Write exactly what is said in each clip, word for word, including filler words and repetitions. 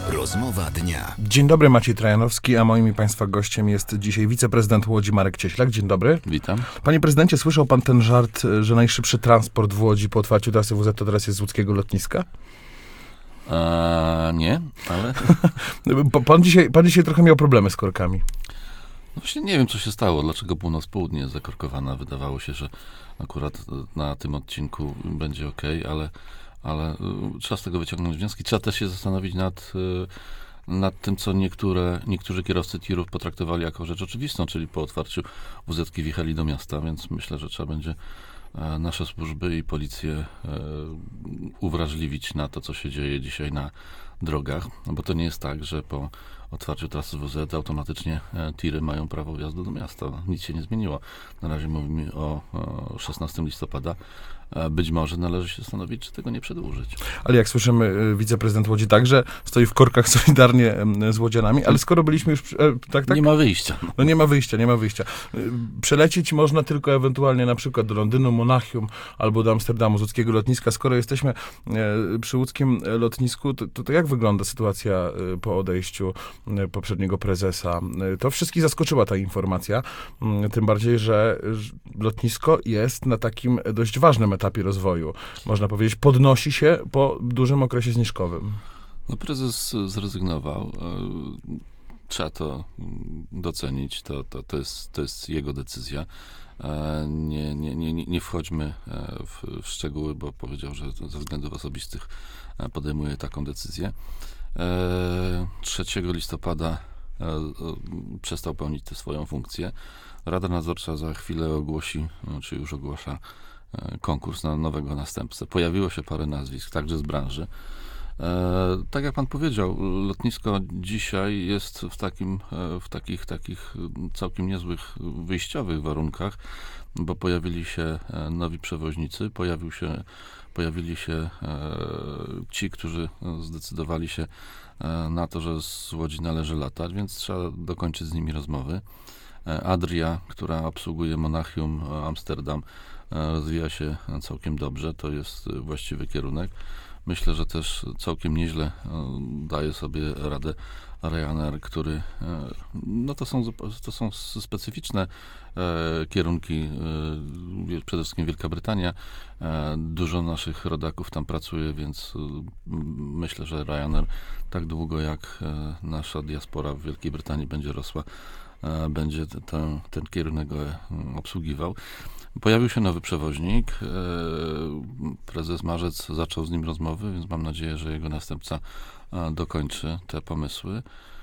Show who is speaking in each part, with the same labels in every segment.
Speaker 1: Rozmowa dnia.
Speaker 2: Dzień dobry, Maciej Trajanowski, a moim i Państwa gościem jest dzisiaj wiceprezydent Łodzi Marek Cieślak. Dzień dobry.
Speaker 3: Witam.
Speaker 2: Panie prezydencie, słyszał pan ten żart, że najszybszy transport w Łodzi po otwarciu trasy W Z to teraz jest z łódzkiego lotniska?
Speaker 3: A, nie, ale...
Speaker 2: pan, dzisiaj, pan dzisiaj trochę miał problemy z korkami.
Speaker 3: No właśnie nie wiem, co się stało. Dlaczego północ-południe jest zakorkowana? Wydawało się, że akurat na tym odcinku będzie ok, ale, ale y, trzeba z tego wyciągnąć wnioski. Trzeba też się zastanowić nad, y, nad tym, co niektóre, niektórzy kierowcy tirów potraktowali jako rzecz oczywistą, czyli po otwarciu W Z-ki wjechali do miasta, więc myślę, że trzeba będzie y, nasze służby i policję y, uwrażliwić na to, co się dzieje dzisiaj na drogach, no bo to nie jest tak, że po otwarciu trasy W Z automatycznie e, tiry mają prawo wjazdu do miasta. Nic się nie zmieniło. Na razie mówimy o, o szesnastego listopada. E, być może należy się zastanowić, czy tego nie przedłużyć.
Speaker 2: Ale jak słyszymy, y, wiceprezydent Łodzi także stoi w korkach solidarnie y, z łodzianami, ale skoro byliśmy już... Y, tak, tak?
Speaker 3: Nie ma wyjścia.
Speaker 2: No nie ma wyjścia, nie ma wyjścia. Y, przelecieć można tylko ewentualnie na przykład do Londynu, Monachium albo do Amsterdamu z łódzkiego lotniska. Skoro jesteśmy y, przy łódzkim lotnisku, to, to, to jak wygląda sytuacja y, po odejściu y, poprzedniego prezesa? Y, to wszystkich zaskoczyła ta informacja, y, tym bardziej, że y, lotnisko jest na takim dość ważnym etapie rozwoju. Można powiedzieć, podnosi się po dużym okresie zniżkowym.
Speaker 3: No prezes zrezygnował. Trzeba to docenić. To, to, to, jest, to jest jego decyzja. Nie, nie, nie, nie wchodźmy w, w szczegóły, bo powiedział, że ze względów osobistych podejmuje taką decyzję. trzeciego listopada przestał pełnić tę swoją funkcję. Rada Nadzorcza za chwilę ogłosi, czy już ogłasza konkurs na nowego następcę. Pojawiło się parę nazwisk, także z branży. E, tak jak pan powiedział, lotnisko dzisiaj jest w takim, w takich, takich całkiem niezłych wyjściowych warunkach, bo pojawili się nowi przewoźnicy, pojawił się, pojawili się e, ci, którzy zdecydowali się na to, że z Łodzi należy latać, więc trzeba dokończyć z nimi rozmowy. Adria, która obsługuje Monachium, Amsterdam, rozwija się całkiem dobrze, to jest właściwy kierunek. Myślę, że też całkiem nieźle daje sobie radę Ryanair, który, no to są, to są specyficzne kierunki, przede wszystkim Wielka Brytania. Dużo naszych rodaków tam pracuje, więc myślę, że Ryanair tak długo jak nasza diaspora w Wielkiej Brytanii będzie rosła, będzie ten, ten kierunek obsługiwał. Pojawił się nowy przewoźnik. Prezes Marzec zaczął z nim rozmowy, więc mam nadzieję, że jego następca dokończy te pomysły.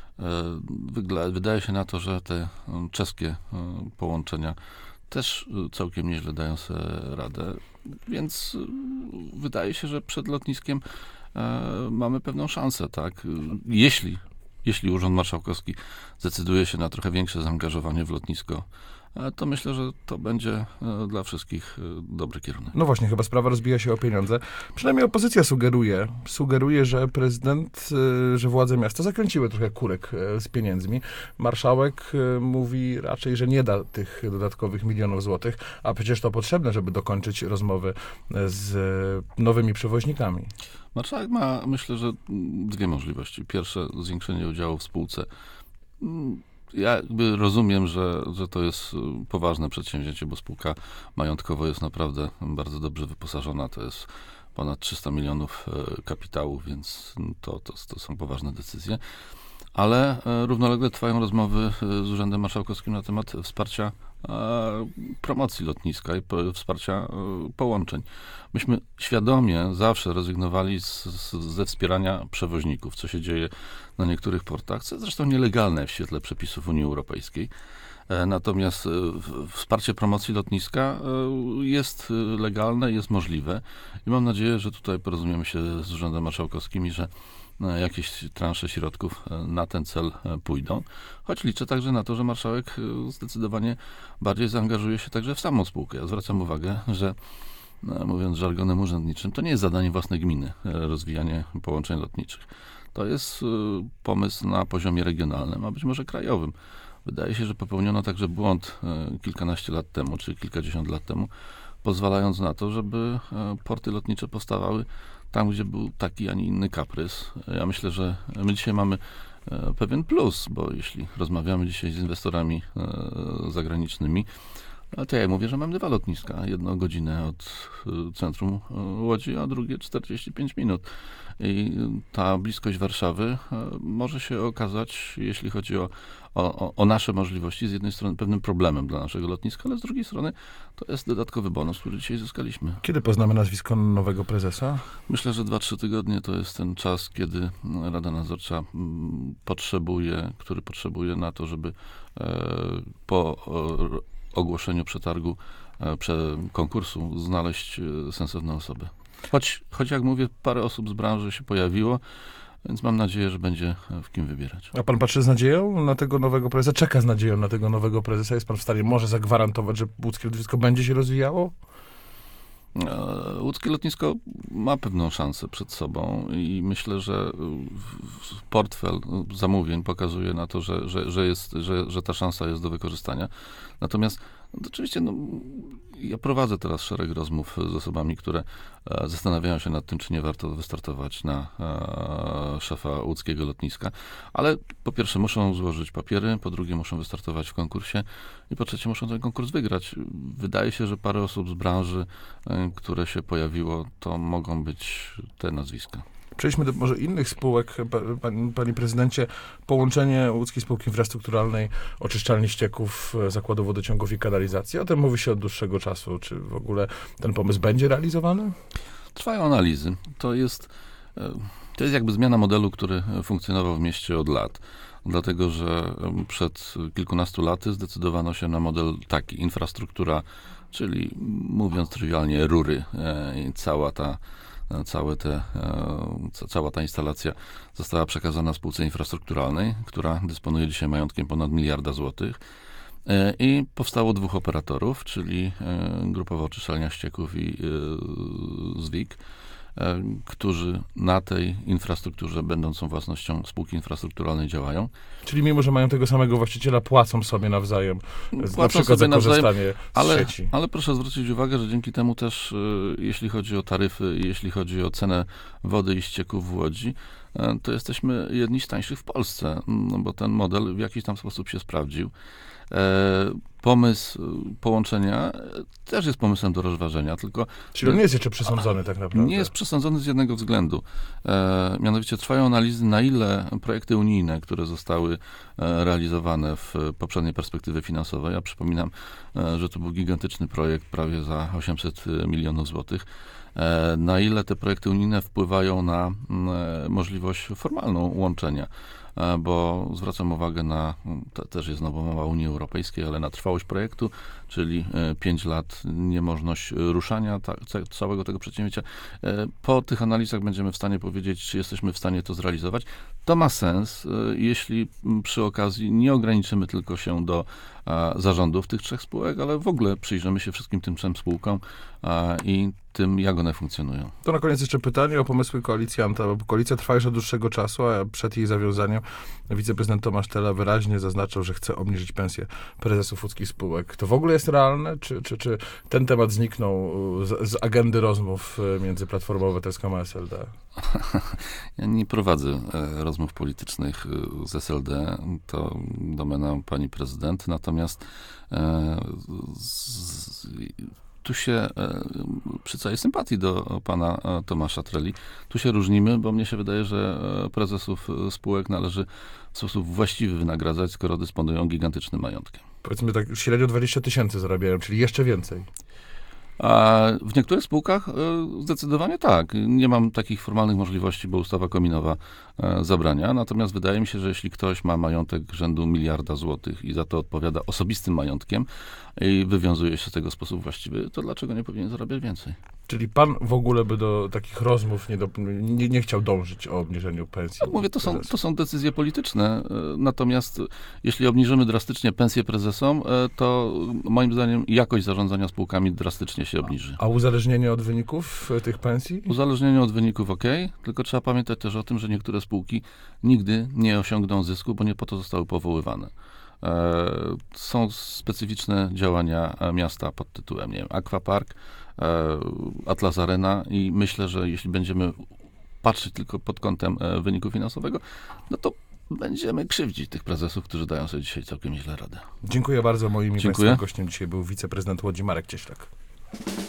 Speaker 3: Wydaje się na to, że te czeskie połączenia też całkiem nieźle dają sobie radę, więc wydaje się, że przed lotniskiem mamy pewną szansę, tak? Jeśli Jeśli Urząd Marszałkowski zdecyduje się na trochę większe zaangażowanie w lotnisko, to myślę, że to będzie dla wszystkich dobry kierunek.
Speaker 2: No właśnie, chyba sprawa rozbija się o pieniądze. Przynajmniej opozycja sugeruje, sugeruje, że prezydent, że władze miasta zakręciły trochę kurek z pieniędzmi. Marszałek mówi raczej, że nie da tych dodatkowych milionów złotych, a przecież to potrzebne, żeby dokończyć rozmowy z nowymi przewoźnikami.
Speaker 3: Marszałek ma, myślę, że dwie możliwości. Pierwsze, zwiększenie udziału w spółce. Ja jakby rozumiem, że, że to jest poważne przedsięwzięcie, bo spółka majątkowo jest naprawdę bardzo dobrze wyposażona. To jest ponad trzysta milionów kapitału, więc to, to, to są poważne decyzje. Ale równolegle trwają rozmowy z Urzędem Marszałkowskim na temat wsparcia promocji lotniska i wsparcia połączeń. Myśmy świadomie zawsze rezygnowali z, z, ze wspierania przewoźników, co się dzieje na niektórych portach, co jest zresztą nielegalne w świetle przepisów Unii Europejskiej. Natomiast wsparcie promocji lotniska jest legalne, jest możliwe i mam nadzieję, że tutaj porozumiemy się z Urzędem Marszałkowskim i że jakieś transze środków na ten cel pójdą. Choć liczę także na to, że marszałek zdecydowanie bardziej zaangażuje się także w samą spółkę. Ja zwracam uwagę, że no, mówiąc żargonem urzędniczym, to nie jest zadanie własnej gminy, rozwijanie połączeń lotniczych. To jest pomysł na poziomie regionalnym, a być może krajowym. Wydaje się, że popełniono także błąd kilkanaście lat temu, czy kilkadziesiąt lat temu, pozwalając na to, żeby porty lotnicze powstawały tam, gdzie był taki, a nie inny kaprys. Ja myślę, że my dzisiaj mamy e, pewien plus, bo jeśli rozmawiamy dzisiaj z inwestorami e, zagranicznymi, no to ja mówię, że mamy dwa lotniska. Jedno godzinę od e, centrum e, Łodzi, a drugie czterdzieści pięć minut. I ta bliskość Warszawy e, może się okazać, jeśli chodzi o, o, o nasze możliwości, z jednej strony pewnym problemem dla naszego lotniska, ale z drugiej strony to jest dodatkowy bonus, który dzisiaj zyskaliśmy.
Speaker 2: Kiedy poznamy nazwisko nowego prezesa?
Speaker 3: Myślę, że dwa trzy tygodnie to jest ten czas, kiedy Rada Nadzorcza mm, potrzebuje, który potrzebuje na to, żeby e, po e, ogłoszeniu przetargu, e, prze, konkursu znaleźć e, sensowne osoby. Choć, choć, jak mówię, parę osób z branży się pojawiło, więc mam nadzieję, że będzie w kim wybierać.
Speaker 2: A pan patrzy z nadzieją na tego nowego prezesa? Czeka z nadzieją na tego nowego prezesa? Jest pan w stanie może zagwarantować, że łódzkie lotnisko będzie się rozwijało?
Speaker 3: E, Łódzkie lotnisko ma pewną szansę przed sobą i myślę, że w- portfel zamówień pokazuje na to, że, że, że, jest, że, że ta szansa jest do wykorzystania. Natomiast no, to oczywiście no, ja prowadzę teraz szereg rozmów z osobami, które e, zastanawiają się nad tym, czy nie warto wystartować na e, szefa łódzkiego lotniska. Ale po pierwsze muszą złożyć papiery, po drugie muszą wystartować w konkursie i po trzecie muszą ten konkurs wygrać. Wydaje się, że parę osób z branży, e, które się pojawiło, to mogą być te nazwiska.
Speaker 2: Przejdźmy do może innych spółek, pa- pan- panie prezydencie. Połączenie Łódzkiej Spółki Infrastrukturalnej, oczyszczalni ścieków, e, zakładu wodociągów i kanalizacji. O tym mówi się od dłuższego czasu. Czy w ogóle ten pomysł będzie realizowany?
Speaker 3: Trwają analizy. To jest, e, to jest jakby zmiana modelu, który funkcjonował w mieście od lat. Dlatego, że em, przed kilkunastu laty zdecydowano się na model taki, infrastruktura, czyli mówiąc trywialnie rury e, i cała ta e, Całe te, e, ca- cała ta instalacja została przekazana spółce infrastrukturalnej, która dysponuje dzisiaj majątkiem ponad miliarda złotych. E, I powstało dwóch operatorów, czyli e, Grupowa Oczyszczalnia Ścieków i e, ZWIK, e, którzy na tej infrastrukturze będącą własnością spółki infrastrukturalnej działają.
Speaker 2: Czyli mimo, że mają tego samego właściciela, płacą sobie nawzajem, z- na
Speaker 3: Płacą
Speaker 2: przykład za
Speaker 3: sobie nawzajem,
Speaker 2: korzystanie z
Speaker 3: Ale,
Speaker 2: sieci.
Speaker 3: ale proszę zwrócić uwagę, że dzięki temu też, e, jeśli chodzi o taryfy, jeśli chodzi o cenę wody i ścieków w Łodzi, e, to jesteśmy jedni z tańszych w Polsce, no bo ten model w jakiś tam sposób się sprawdził. E, Pomysł e, połączenia e, też jest pomysłem do rozważenia, tylko
Speaker 2: Czyli on nie jest jeszcze przesądzony tak naprawdę.
Speaker 3: nie jest przesądzony z jednego względu. E, mianowicie trwają analizy, na ile projekty unijne, które zostały e, realizowane w poprzedniej perspektywie finansowej, ja przypominam, e, że to był gigantyczny projekt, prawie za osiemset milionów złotych, e, na ile te projekty unijne wpływają na mm, e, możliwość formalną łączenia. E, Bo zwracam uwagę na, to też jest znowu mowa Unii Europejskiej, ale na trwałość projektu, czyli pięć lat, niemożność ruszania ta, ca- całego tego przedsięwzięcia. E, Po tych analizach będziemy w stanie powiedzieć, czy jesteśmy w stanie to zrealizować. To ma sens, e, jeśli m, przy okazji nie ograniczymy tylko się do a, zarządów tych trzech spółek, ale w ogóle przyjrzymy się wszystkim tym trzem spółkom a, i tym, jak one funkcjonują.
Speaker 2: To na koniec jeszcze pytanie o pomysły koalicjanta, bo koalicja trwa już od dłuższego czasu, a przed jej zawiązaniem wiceprezydent Tomasz Tela wyraźnie zaznaczał, że chce obniżyć pensję prezesów łódzkich spółek. To w ogóle jest realne? Czy, czy, czy ten temat zniknął z, z agendy rozmów między Platformą Obywatelską a S L D?
Speaker 3: Ja nie prowadzę e, rozmów politycznych e, z S L D, to domena pani prezydent, natomiast e, z, tu się, e, przy całej sympatii do pana e, Tomasza Treli, tu się różnimy, bo mnie się wydaje, że e, prezesów e, spółek należy w sposób właściwy wynagradzać, skoro dysponują gigantycznym majątkiem.
Speaker 2: Powiedzmy tak, średnio dwadzieścia tysięcy zarabiają, czyli jeszcze więcej.
Speaker 3: A w niektórych spółkach e, zdecydowanie tak. Nie mam takich formalnych możliwości, bo ustawa kominowa e, zabrania. Natomiast wydaje mi się, że jeśli ktoś ma majątek rzędu miliarda złotych i za to odpowiada osobistym majątkiem i wywiązuje się z tego w sposób właściwy, to dlaczego nie powinien zarabiać więcej?
Speaker 2: Czyli pan w ogóle by do takich rozmów nie, do, nie, nie chciał dążyć o obniżeniu pensji?
Speaker 3: No, mówię, to są,
Speaker 2: prezesów?
Speaker 3: to są decyzje polityczne. e, Natomiast jeśli obniżymy drastycznie pensję prezesom, e, to moim zdaniem jakość zarządzania spółkami drastycznie się obniży.
Speaker 2: A uzależnienie od wyników e, tych pensji?
Speaker 3: Uzależnienie od wyników ok, tylko trzeba pamiętać też o tym, że niektóre spółki nigdy nie osiągną zysku, bo nie po to zostały powoływane. E, Są specyficzne działania e, miasta pod tytułem, nie wiem, Aquapark, e, Atlas Arena i myślę, że jeśli będziemy patrzeć tylko pod kątem e, wyniku finansowego, no to będziemy krzywdzić tych prezesów, którzy dają sobie dzisiaj całkiem nieźle radę.
Speaker 2: Dziękuję bardzo. Moim i
Speaker 3: Dziękuję.
Speaker 2: Państwa gościem dzisiaj był wiceprezydent Łodzi Marek Cieślak.